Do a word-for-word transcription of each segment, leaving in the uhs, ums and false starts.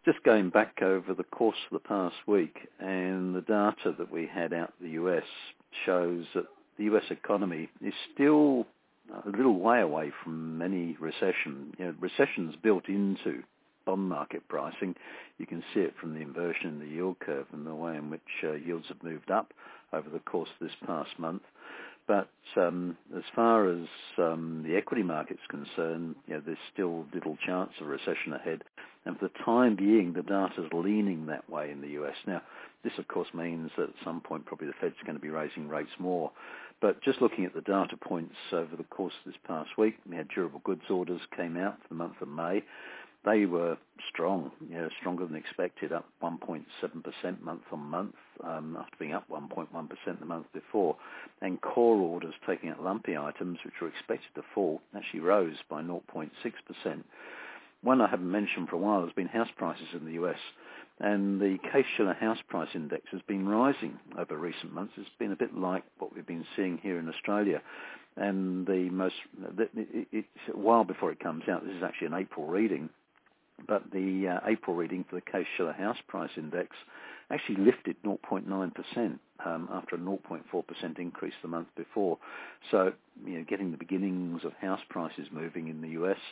just going back over the course of the past week, and the data that we had out of the U S shows that the U S economy is still a little way away from any recession. You know, recession's built into bond market pricing. You can see it from the inversion in the yield curve and the way in which uh, yields have moved up over the course of this past month. But um, as far as um, the equity market's concerned, you know, there's still little chance of recession ahead. And for the time being, the data's leaning that way in the U S. Now, this, of course, means that at some point probably the Fed's going to be raising rates more. But just looking at the data points over the course of this past week, we had durable goods orders came out for the month of May. They were strong, you know, stronger than expected, up one point seven percent month on month, um, after being up one point one percent the month before. And core orders, taking out lumpy items, which were expected to fall, actually rose by zero point six percent. One I haven't mentioned for a while has been house prices in the U S, and the Case-Shiller house price index has been rising over recent months. It's been a bit like what we've been seeing here in Australia. And the most, it, it, it's a while before it comes out. This is actually an April reading. But the uh, April reading for the Case-Shiller house price index actually lifted zero point nine percent um, after a zero point four percent increase the month before. So, you know, getting the beginnings of house prices moving in the U S.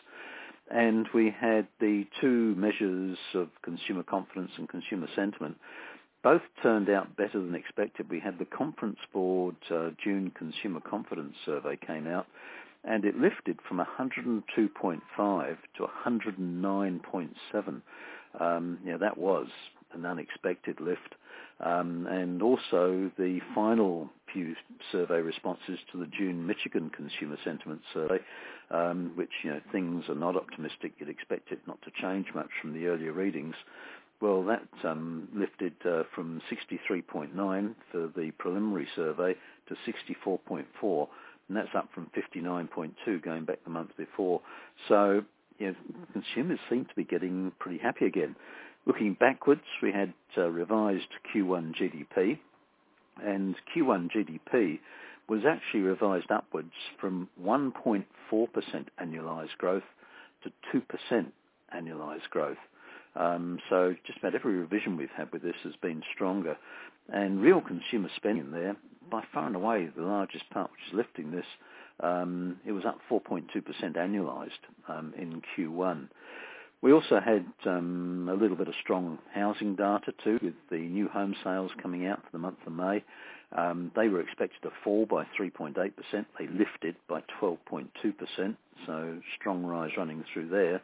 And we had the two measures of consumer confidence and consumer sentiment. Both turned out better than expected. We had the Conference Board uh, June Consumer Confidence Survey came out, and it lifted from one hundred two point five to one hundred nine point seven. Um, you know, that was an unexpected lift. Um, and also the final few survey responses to the June Michigan Consumer Sentiment Survey, um, which, you know, things are not optimistic. You'd expect it not to change much from the earlier readings. Well, that um, lifted uh, from sixty-three point nine for the preliminary survey to sixty-four point four. And that's up from fifty-nine point two going back the month before. So, you know, consumers seem to be getting pretty happy again. Looking backwards, we had uh, revised Q one G D P, and Q one G D P was actually revised upwards from one point four percent annualised growth to two percent annualised growth. Um, so just about every revision we've had with this has been stronger. And real consumer spending there, by far and away the largest part which is lifting this, um, it was up four point two percent annualised um, in Q one. We also had um, a little bit of strong housing data too, with the new home sales coming out for the month of May. Um, they were expected to fall by three point eight percent. They lifted by twelve point two percent, so strong rise running through there.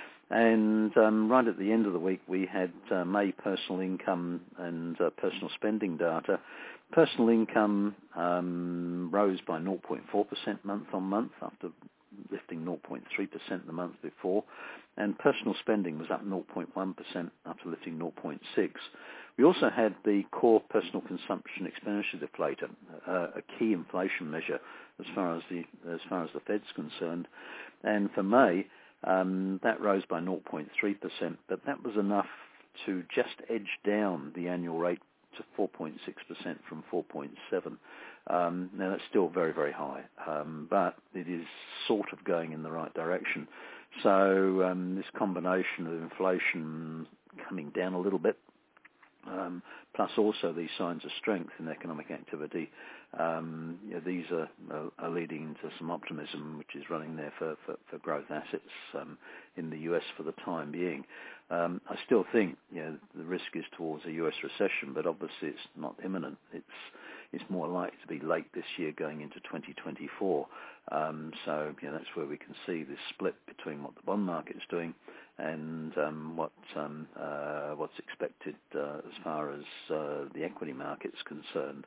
And um, right at the end of the week, we had uh, May personal income and uh, personal spending data. Personal income um, rose by zero point four percent month on month after lifting zero point three percent the month before. And personal spending was up zero point one percent after lifting zero point six. We also had the core personal consumption expenditure deflator, uh, a key inflation measure as far as the as far as the Fed's concerned. And for May, Um, that rose by zero point three percent, but that was enough to just edge down the annual rate to four point six percent from four point seven. Um, now, that's still very, very high, um, but it is sort of going in the right direction. So um, this combination of inflation coming down a little bit, Um, plus also these signs of strength in economic activity, um, you know, these are, are, are leading to some optimism which is running there for, for, for growth assets um, in the U S for the time being. Um, I still think, you know, the risk is towards a U S recession, but obviously it's not imminent. It's it's more likely to be late this year going into twenty twenty-four. Um, so, you know, that's where we can see this split between what the bond market is doing and um, what um, uh, what's expected uh, as far as uh, the equity market's concerned.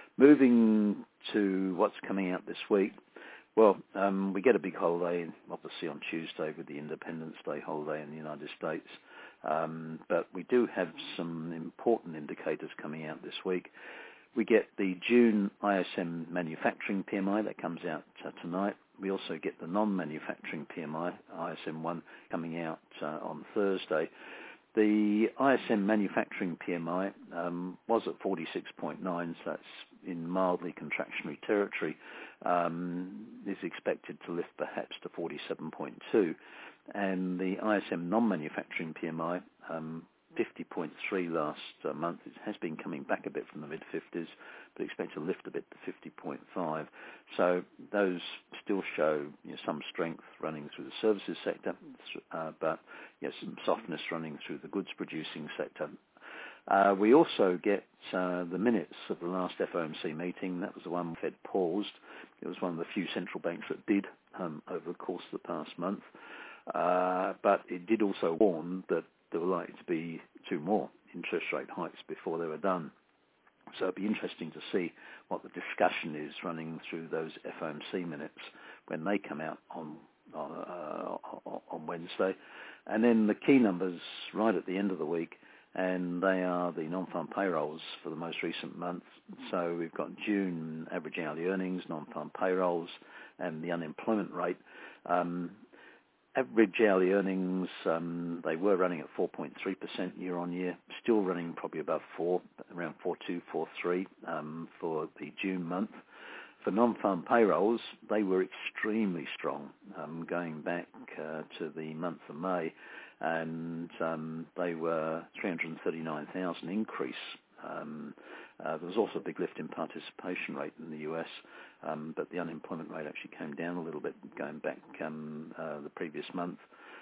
Moving to what's coming out this week, well, um, we get a big holiday, obviously on Tuesday with the Independence Day holiday in the United States, um, but we do have some important indicators coming out this week. We get the June I S M manufacturing P M I that comes out uh, tonight. We also get the non-manufacturing P M I, I S M one, coming out uh, on Thursday. The I S M manufacturing P M I um, was at forty-six point nine, so that's in mildly contractionary territory. Um, is expected to lift perhaps to forty-seven point two. And the I S M non-manufacturing P M I, um, fifty point three last uh, month. It has been coming back a bit from the mid-fifties, but expect to lift a bit to fifty point five. So those still show, you know, some strength running through the services sector, uh, but you know, some softness running through the goods-producing sector. Uh, we also get uh, the minutes of the last F O M C meeting. That was the one Fed paused. It was one of the few central banks that did um, over the course of the past month. Uh, but it did also warn that there were likely to be two more interest rate hikes before they were done. So it'd be interesting to see what the discussion is running through those F O M C minutes when they come out on on, uh, on Wednesday. And then the key numbers right at the end of the week, and they are the non-farm payrolls for the most recent month. So we've got June average hourly earnings, non-farm payrolls, and the unemployment rate. Um, Average hourly earnings, um, they were running at four point three percent year on year, still running probably above four, around four point two, four point three um, for the June month. For non-farm payrolls, they were extremely strong, um, going back uh, to the month of May, and um, they were three hundred thirty-nine thousand increase. Um, uh, there was also a big lift in participation rate in the U S, um, but the unemployment rate actually came down a little bit going back um, uh, the previous month.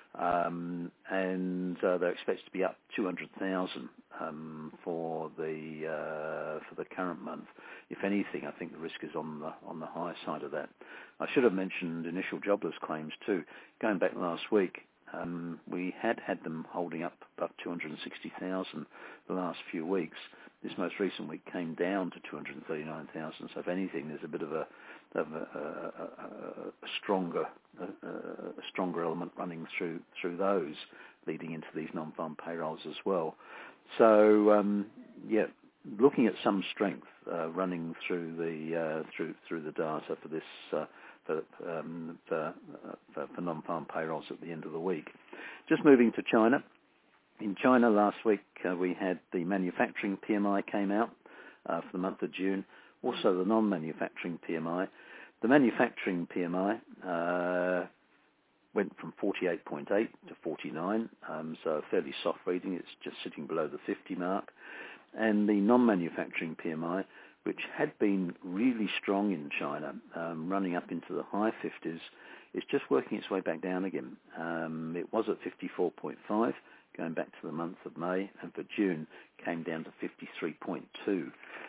Um, and uh, they're expected to be up two hundred thousand um, for the uh, for the current month. If anything, I think the risk is on the on the higher side of that. I should have mentioned initial jobless claims too. Going back last week, um, we had had them holding up above two hundred sixty thousand the last few weeks. This most recent week came down to two hundred thirty-nine thousand. So if anything, there's a bit of a, of a, a, a, a stronger a, a stronger element running through through those, leading into these non-farm payrolls as well. So um, yeah, looking at some strength uh, running through the uh, through through the data for this uh, for, um, for, uh, for for non-farm payrolls at the end of the week. Just moving to China. In China last week, uh, we had the manufacturing P M I came out uh, for the month of June, also the non-manufacturing P M I. The manufacturing P M I uh, went from forty-eight point eight to forty-nine, um, so a fairly soft reading. It's just sitting below the fifty mark. And the non-manufacturing P M I, which had been really strong in China, um, running up into the high fifties, is just working its way back down again. Um, it was at fifty-four point five. Going back to the month of May, and for June came down to fifty-three point two.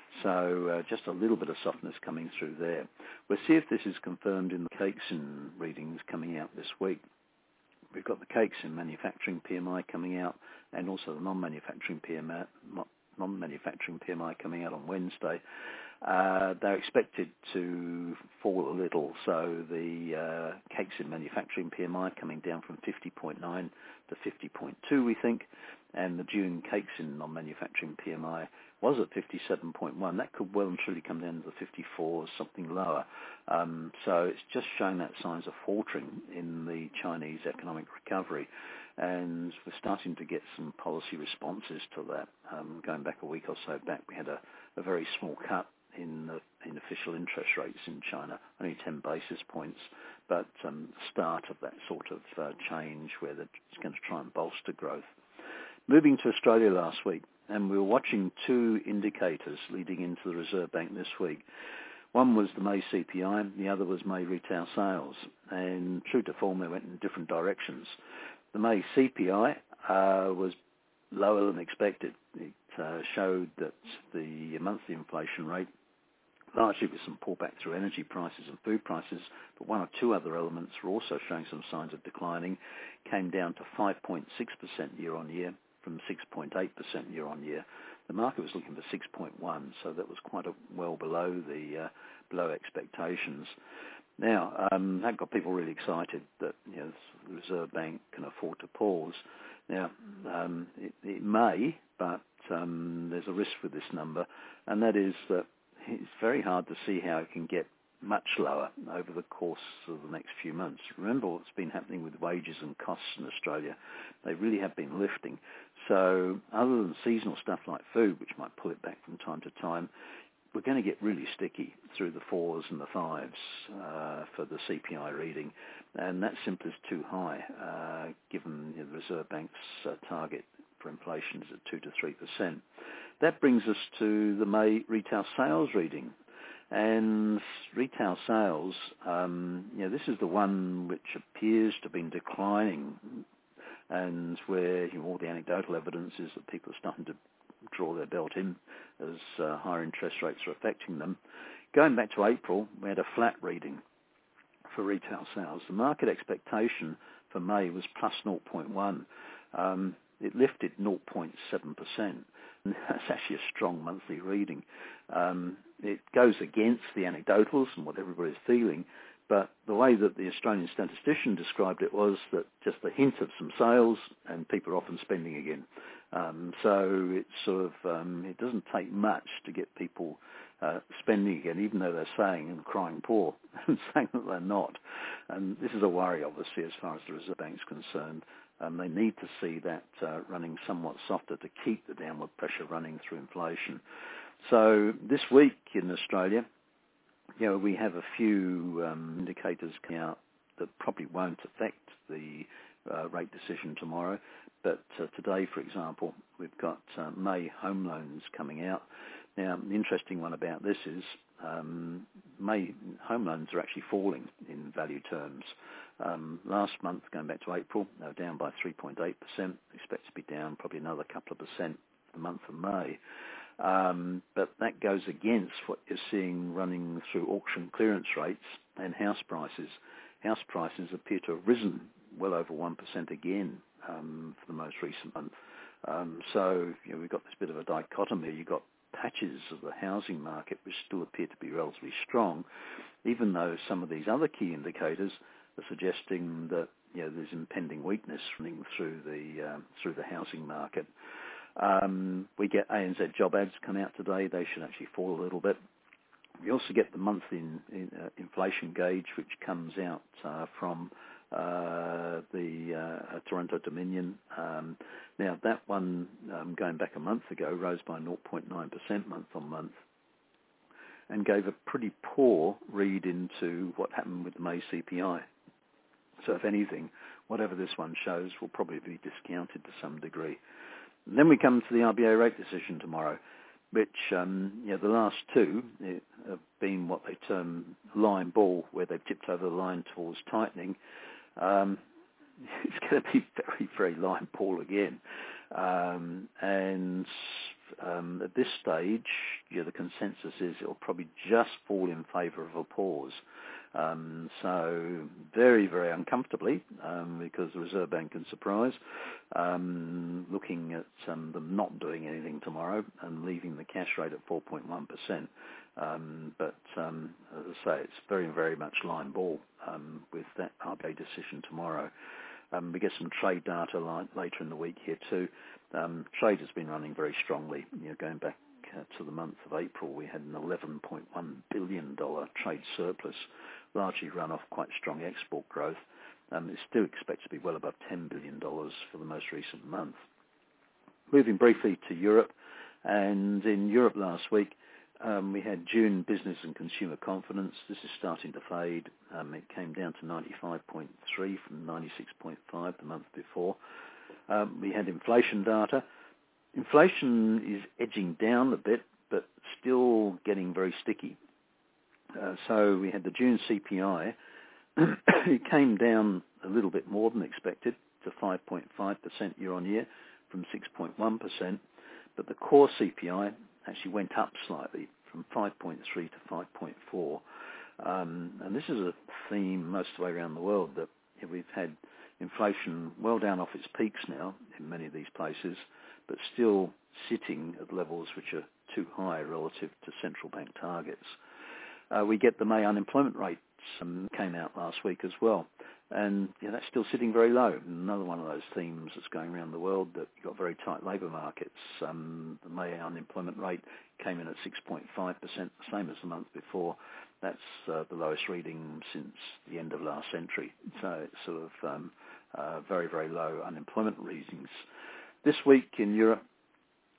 So uh, just a little bit of softness coming through there. We'll see if this is confirmed in the Caixin readings coming out this week. We've got the Caixin manufacturing P M I coming out, and also the non-manufacturing P M I, non-manufacturing P M I coming out on Wednesday. Uh, they're expected to fall a little, so the uh, Caixin manufacturing P M I coming down from fifty point nine to fifty point two, we think, and the June Caixin non-manufacturing P M I was at fifty-seven point one. That could well and truly come down to the fifty-fours, something lower. Um, so it's just showing that signs of faltering in the Chinese economic recovery. And we're starting to get some policy responses to that. Um, going back a week or so back, we had a, a very small cut in the in official interest rates in China, only ten basis points, but um, the start of that sort of uh, change where it's going to try and bolster growth. Moving to Australia last week, and we were watching two indicators leading into the Reserve Bank this week. One was the May C P I, the other was May retail sales, and true to form, they went in different directions. The May C P I uh, was lower than expected. It uh, showed that the monthly inflation rate, largely with some pullback through energy prices and food prices, but one or two other elements were also showing some signs of declining, came down to five point six percent year on year from six point eight percent year on year. The market was looking for six point one, so that was quite a, well below the uh, below expectations. Now, um, that got people really excited that, you know, the Reserve Bank can afford to pause. Now, um, it, it may, but um, there's a risk with this number, and that is that it's very hard to see how it can get much lower over the course of the next few months. Remember what's been happening with wages and costs in Australia. They really have been lifting. So other than seasonal stuff like food, which might pull it back from time to time, we're going to get really sticky through the fours and the fives uh, for the C P I reading, and that simply is too high, uh, given you know, the Reserve Bank's uh, target for inflation is at two to three percent. That brings us to the May retail sales reading. And retail sales, um, you know, this is the one which appears to have been declining, and where you know, all the anecdotal evidence is that people are starting to draw their belt in as uh, higher interest rates are affecting them. Going back to April, we had a flat reading for retail sales. The market expectation for May was plus zero point one. Um, it lifted zero point seven percent. And that's actually a strong monthly reading. Um, it goes against the anecdotals and what everybody's feeling, but the way that the Australian statistician described it was that just a hint of some sales and people are often spending again. Um, so it's sort of, um, it doesn't take much to get people uh, spending again, even though they're saying and crying poor and saying that they're not. And this is a worry, obviously, as far as the Reserve Bank's concerned. Um, they need to see that uh, running somewhat softer to keep the downward pressure running through inflation. So this week in Australia, you know, we have a few um, indicators coming out that probably won't affect the uh, rate decision tomorrow. But uh, today, for example, we've got uh, May home loans coming out. Now, the interesting one about this is um, May home loans are actually falling in value terms. Um, last month, going back to April, they were down by three point eight percent. Expect to be down probably another couple of percent for the month of May. Um, but that goes against what you're seeing running through auction clearance rates and house prices. House prices appear to have risen well over one percent again um, for the most recent month. Um, so you know, we've got this bit of a dichotomy. You've got patches of the housing market which still appear to be relatively strong, even though some of these other key indicators are suggesting that you know, there's impending weakness running through the uh, through the housing market. Um, we get A N Z job ads come out today. They should actually fall a little bit. We also get the monthly in, in, uh, inflation gauge, which comes out uh, from uh, the uh, Toronto Dominion. Um, now, that one, um, going back a month ago, rose by zero point nine percent month on month and gave a pretty poor read into what happened with the May C P I. So, if anything, whatever this one shows will probably be discounted to some degree. And then we come to the R B A rate decision tomorrow, which, um, you know, the last two have been what they term line ball, where they've tipped over the line towards tightening. Um, it's going to be very, very line ball again. Um, and um, at this stage, you know, the consensus is it will probably just fall in favour of a pause. Um, so very, very uncomfortably, um, because the Reserve Bank can surprise, um, looking at um, them not doing anything tomorrow and leaving the cash rate at four point one percent. Um, but um, as I say, it's very, very much line ball um, with that R B A decision tomorrow. Um, we get some trade data later in the week here too. Um, trade has been running very strongly, you know, going back uh, to the month of April, we had an eleven point one billion dollars trade surplus, largely run off quite strong export growth. Um, it's still expected to be well above ten billion dollars for the most recent month. Moving briefly to Europe, and in Europe last week, um, we had June business and consumer confidence. This is starting to fade. Um, it came down to ninety-five point three from ninety-six point five the month before. Um, we had inflation data. Inflation is edging down a bit, but still getting very sticky. Uh, so we had the June C P I. It came down a little bit more than expected to five point five percent year on year from six point one percent, but the core C P I actually went up slightly from five point three to five point four. Um, and this is a theme most of the way around the world, that we've had inflation well down off its peaks now in many of these places, but still sitting at levels which are too high relative to central bank targets. Uh, we get the May unemployment rate um, came out last week as well, and you know, that's still sitting very low. Another one of those themes that's going around the world, that you've got very tight labour markets. Um, the May unemployment rate came in at six point five percent, the same as the month before. That's uh, the lowest reading since the end of last century. So it's sort of um, uh, very, very low unemployment readings. This week in Europe,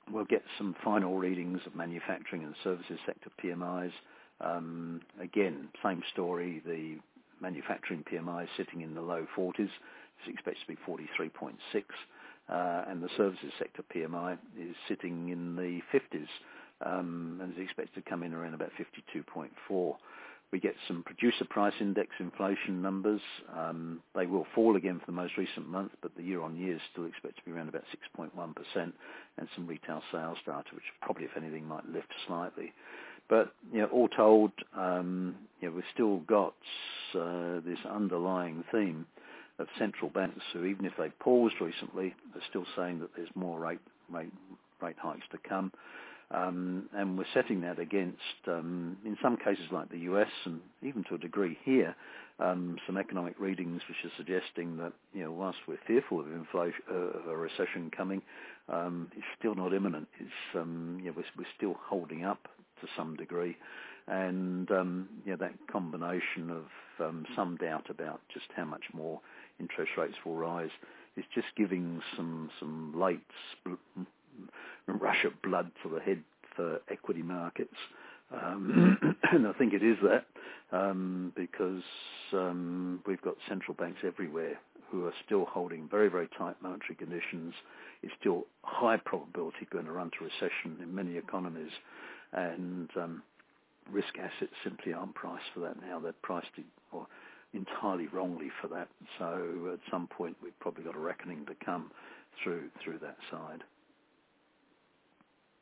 we'll get some final readings of manufacturing and services sector P M Is. Um, again, same story. The manufacturing P M I is sitting in the low forties. It's expected to be forty-three point six. Uh, and the services sector P M I is sitting in the fifties, um, and is expected to come in around about fifty-two point four. We get some producer price index inflation numbers. Um, they will fall again for the most recent month, but the year-on-year is still expected to be around about six point one percent, and some retail sales data, which probably, if anything, might lift slightly. But you know, all told, um, you know, we've still got uh, this underlying theme of central banks who, even if they paused recently, are still saying that there's more rate rate, rate hikes to come. Um, and we're setting that against, um, in some cases like the U S and even to a degree here, um, some economic readings which are suggesting that, you know, whilst we're fearful of inflation, uh, of a recession coming, um, it's still not imminent. It's, um, you know, we're, we're still holding up to some degree. And, um, you know, that combination of um, some doubt about just how much more interest rates will rise is just giving some, some late sp- rush of blood to the head for equity markets. Um, and I think it is that um, because um, we've got central banks everywhere who are still holding very, very tight monetary conditions. It's still high probability going to run to recession in many economies. And um, risk assets simply aren't priced for that now. They're priced in, or entirely wrongly for that. So at some point we've probably got a reckoning to come through through that side.